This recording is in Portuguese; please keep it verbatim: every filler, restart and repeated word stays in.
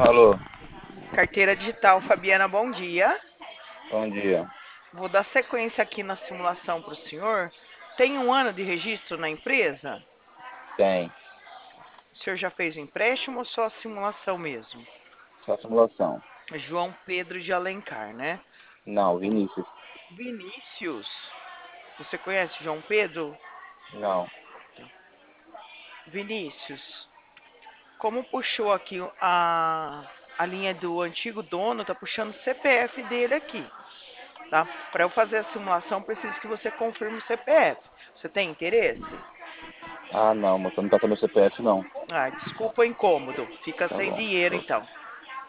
Alô, Carteira digital, Fabiana, bom dia. bom dia. Vou dar sequência aqui na simulação para o senhor. Tem um ano de registro na empresa? Tem. O senhor já fez o empréstimo ou só a simulação mesmo? Só simulação. João Pedro de Alencar, né? Não, Vinícius. Vinícius. Você conhece João Pedro? Não. Vinícius. Como puxou aqui a, a linha do antigo dono, tá puxando o C P F dele aqui, tá? Para eu fazer a simulação, preciso que você confirme o C P F. Você tem interesse? Ah, não, moça, não tá com meu C P F, não. Ah, desculpa o incômodo. Fica Tá sem bom. dinheiro Ô, então.